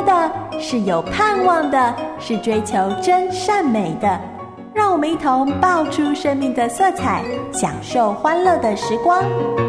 的，是有盼望的，是追求真善美的。让我们一同爆出生命的色彩，享受欢乐的时光。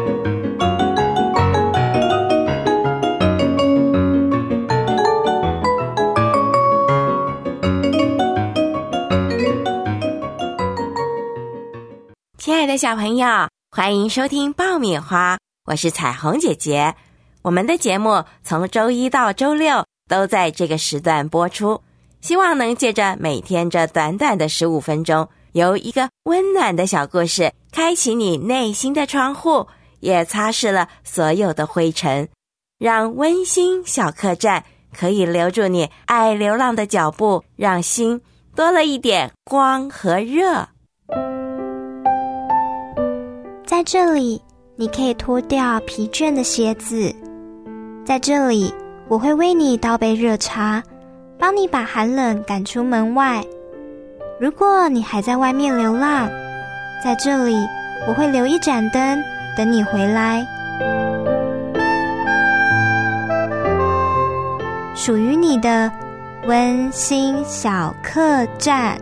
亲爱的小朋友，欢迎收听爆米花，我是彩虹姐姐。我们的节目从周一到周六都在这个时段播出，希望能借着每天这短短的15分钟，由一个温暖的小故事开启你内心的窗户，也擦拭了所有的灰尘，让温馨小客栈可以留住你爱流浪的脚步，让心多了一点光和热。 在这里，你可以脱掉疲倦的鞋子。在这里，我会为你倒杯热茶，帮你把寒冷赶出门外。如果你还在外面流浪，在这里，我会留一盏灯，等你回来。属于你的温馨小客栈。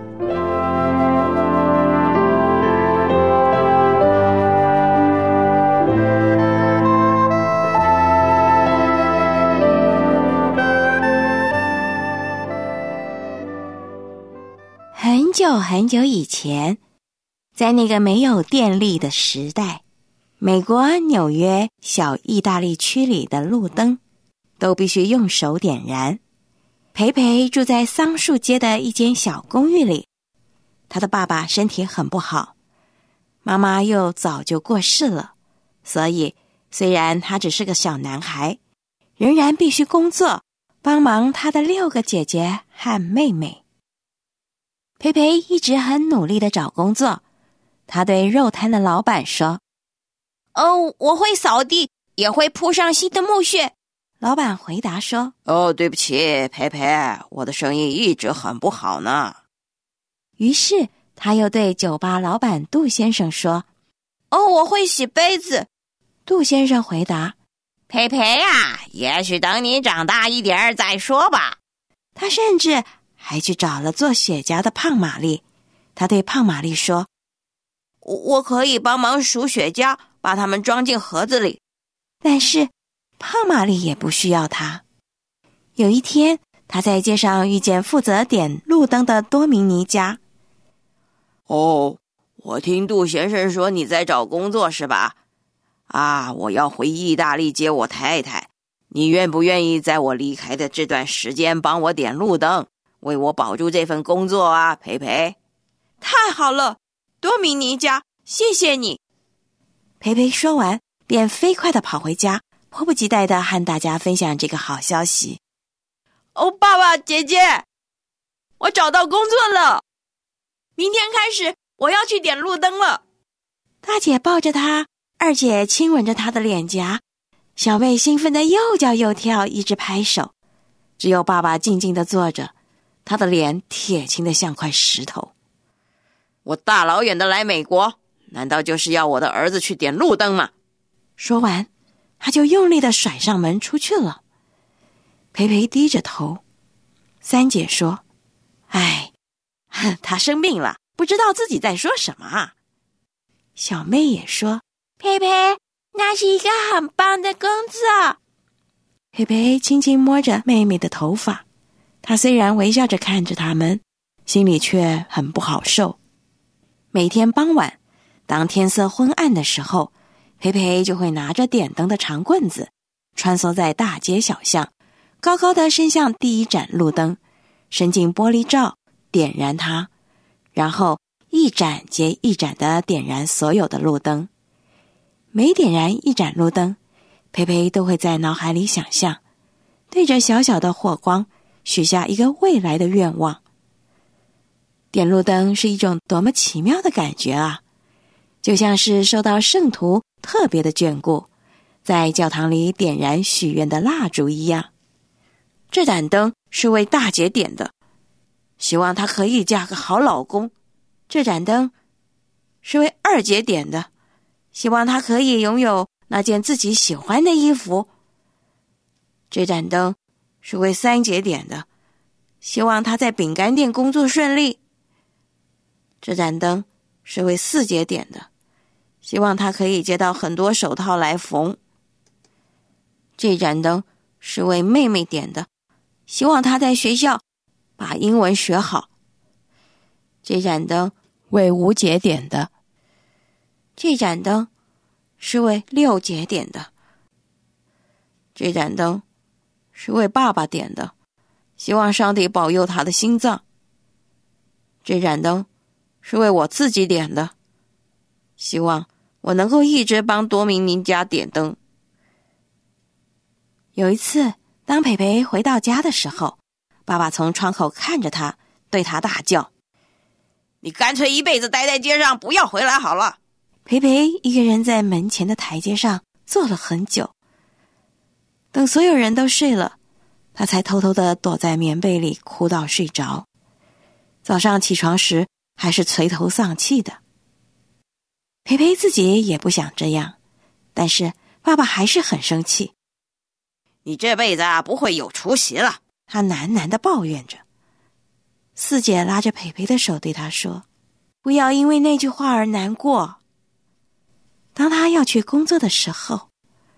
很久很久以前，在那个没有电力的时代，美国纽约小意大利区里的路灯都必须用手点燃。培培住在桑树街的一间小公寓里，他的爸爸身体很不好，妈妈又早就过世了，所以虽然他只是个小男孩，仍然必须工作，帮忙他的6个姐姐和妹妹。培培一直很努力地找工作，他对肉摊的老板说：我会扫地，也会铺上新的木屑。老板回答说： 对不起，培培，我的生意一直很不好呢。 于是他又对酒吧老板杜先生说： 我会洗杯子。 杜先生回答： 培培啊，也许等你长大一点再说吧。 他甚至还去找了做雪茄的胖玛丽，他对胖玛丽说： 我可以帮忙数雪茄，把它们装进盒子里。 但是胖玛丽也不需要他。有一天，他在街上遇见负责点路灯的多明尼加。 我听杜先生说你在找工作是吧？我要回意大利接我太太，你愿不愿意在我离开的这段时间帮我点路灯，为我保住这份工作啊，培培？ 太好了，多明尼加，谢谢你。 培培说完，便飞快地跑回家，迫不及待地和大家分享这个好消息。 爸爸姐姐，我找到工作了，明天开始我要去点路灯了。 大姐抱着她，二姐亲吻着她的脸颊，小妹兴奋地又叫又跳，一直拍手。只有爸爸静静地坐着，他的脸铁青得像块石头。 我大老远的来美国，难道就是要我的儿子去点路灯吗？ 说完，他就用力地甩上门出去了。培培低着头。三姐说： 他生病了，不知道自己在说什么啊。 小妹也说： 培培，那是一个很棒的工作。 培培轻轻摸着妹妹的头发，她虽然微笑着看着他们，心里却很不好受。每天傍晚，当天色昏暗的时候，培培就会拿着点灯的长棍子，穿梭在大街小巷，高高地伸向第一盏路灯，伸进玻璃罩，点燃它，然后一盏接一盏地点燃所有的路灯。每点燃一盏路灯，培培都会在脑海里想象，对着小小的火光许下一个未来的愿望。点路灯是一种多么奇妙的感觉啊，就像是受到圣徒特别的眷顾，在教堂里点燃许愿的蜡烛一样。这盏灯是为大姐点的，希望她可以嫁个好老公。这盏灯是为二姐点的，希望她可以拥有那件自己喜欢的衣服。这盏灯是为3节点的，希望他在饼干店工作顺利。这盏灯是为4节点的，希望他可以接到很多手套来缝。这盏灯是为妹妹点的，希望她在学校把英文学好。这盏灯为5节点的，这盏灯是为6节点的。这盏灯是为爸爸点的，希望上帝保佑他的心脏。这盏灯是为我自己点的，希望我能够一直帮多明尼家点灯。有一次，当培培回到家的时候，爸爸从窗口看着他，对他大叫： 你干脆一辈子待在街上，不要回来好了。 培培一个人在门前的台阶上坐了很久，等所有人都睡了，他才偷偷地躲在棉被里哭到睡着。早上起床时还是垂头丧气的。培培自己也不想这样，但是爸爸还是很生气。 你这辈子不会有出息了， 他喃喃地抱怨着。4姐拉着培培的手对他说：不要因为那句话而难过。当他要去工作的时候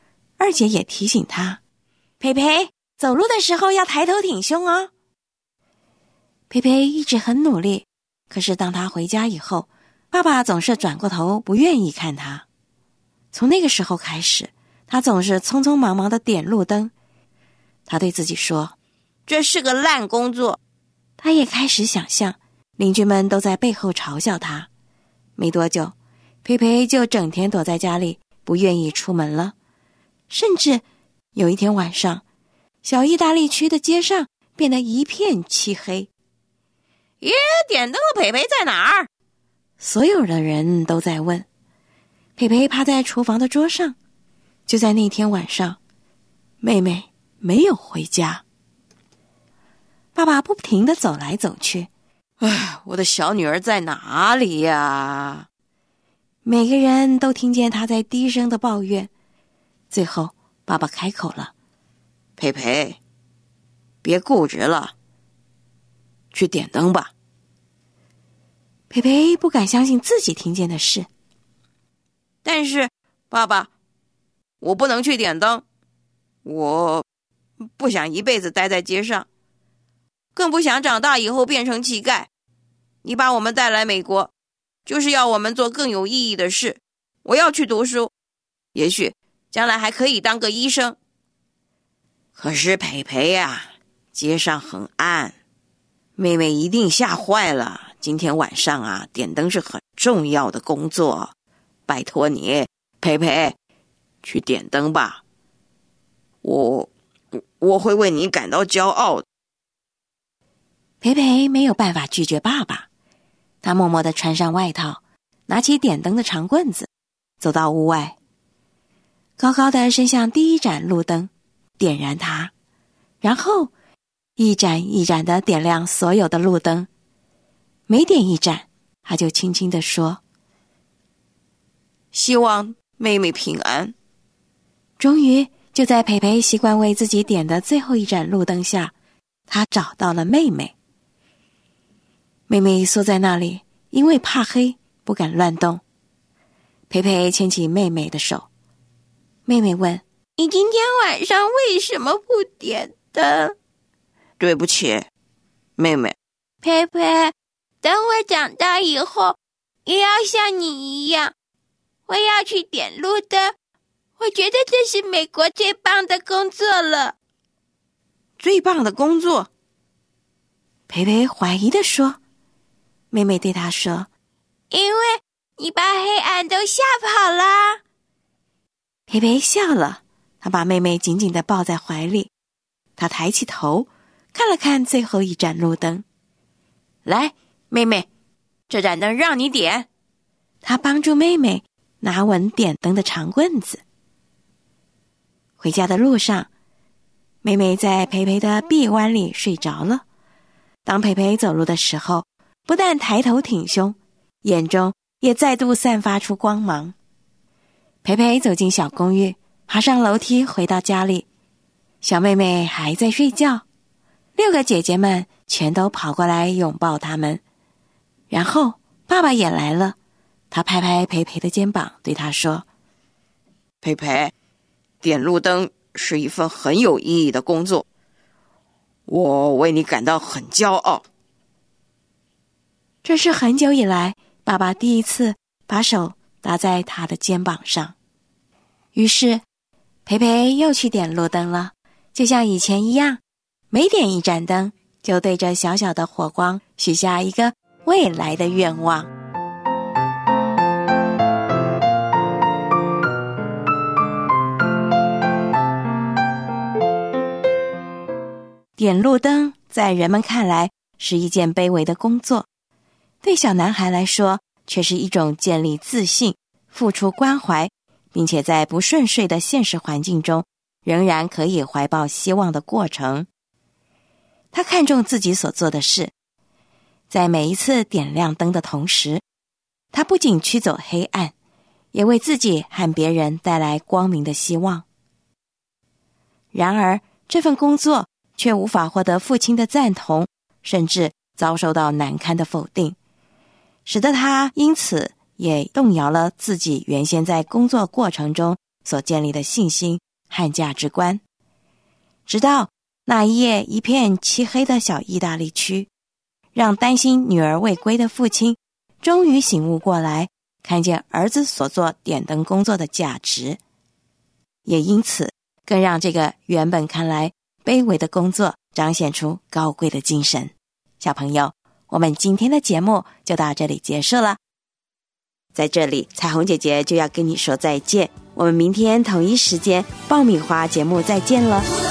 ，2姐也提醒他：培培，走路的时候要抬头挺胸哦。培培一直很努力，可是当他回家以后，爸爸总是转过头不愿意看他。从那个时候开始，他总是匆匆忙忙地点路灯。他对自己说： 这是个烂工作。 他也开始想象邻居们都在背后嘲笑他。没多久，培培就整天躲在家里，不愿意出门了。甚至有一天晚上，小意大利区的街上变得一片漆黑。 点灯的培培在哪儿？ 所有的人都在问。培培趴在厨房的桌上。就在那天晚上，妹妹没有回家。爸爸不停地走来走去。 我的小女儿在哪里呀？ 每个人都听见他在低声的抱怨。最后爸爸开口了： 培培，别固执了，去点灯吧。 培培不敢相信自己听见的事。 但是爸爸，我不能去点灯，我不想一辈子待在街上，更不想长大以后变成乞丐。你把我们带来美国，就是要我们做更有意义的事。我要去读书，也许将来还可以当个医生。可是培培呀，街上很暗，妹妹一定吓坏了。今天晚上点灯是很重要的工作，拜托你，培培，去点灯吧。我会为你感到骄傲的。 培培没有办法拒绝爸爸，他默默地穿上外套，拿起点灯的长棍子，走到屋外，高高地伸向第一盏路灯，点燃它，然后一盏一盏地点亮所有的路灯。每点一盏，他就轻轻地说： 希望妹妹平安。 终于，就在培培习惯为自己点的最后一盏路灯下，他找到了妹妹。妹妹缩在那里，因为怕黑，不敢乱动。培培牵起妹妹的手。妹妹问： 你今天晚上为什么不点灯？ 对不起，妹妹。 培培，等我长大以后，也要像你一样，我要去点路灯。我觉得这是美国最棒的工作了。 最棒的工作？ 培培怀疑地说。妹妹对他说： 因为你把黑暗都吓跑啦。 培培笑了，他把妹妹紧紧地抱在怀里。他抬起头，看了看最后一盏路灯。 来，妹妹，这盏灯让你点。 他帮助妹妹拿稳点灯的长棍子。回家的路上，妹妹在培培的臂弯里睡着了。当培培走路的时候，不但抬头挺胸，眼中也再度散发出光芒。培培走进小公寓，爬上楼梯回到家里。 小妹妹还在睡觉，6个姐姐们全都跑过来拥抱她们。然后爸爸也来了，他拍拍培培的肩膀，对她说： 培培，点路灯是一份很有意义的工作，我为你感到很骄傲。 这是很久以来爸爸第一次把手搭在他的肩膀上。于是培培又去点路灯了，就像以前一样，每点一盏灯就对着小小的火光许下一个未来的愿望。点路灯在人们看来是一件卑微的工作，对小男孩来说却是一种建立自信、付出关怀，并且在不顺遂的现实环境中仍然可以怀抱希望的过程。他看重自己所做的事，在每一次点亮灯的同时，他不仅驱走黑暗，也为自己和别人带来光明的希望。然而这份工作却无法获得父亲的赞同，甚至遭受到难堪的否定，使得他因此也动摇了自己原先在工作过程中所建立的信心和价值观。直到那一夜一片漆黑的小意大利区，让担心女儿未归的父亲终于醒悟过来，看见儿子所做点灯工作的价值，也因此更让这个原本看来卑微的工作彰显出高贵的精神。小朋友，我们今天的节目就到这里结束了。在这里，彩虹姐姐就要跟你说再见，我们明天同一时间爆米花节目再见了。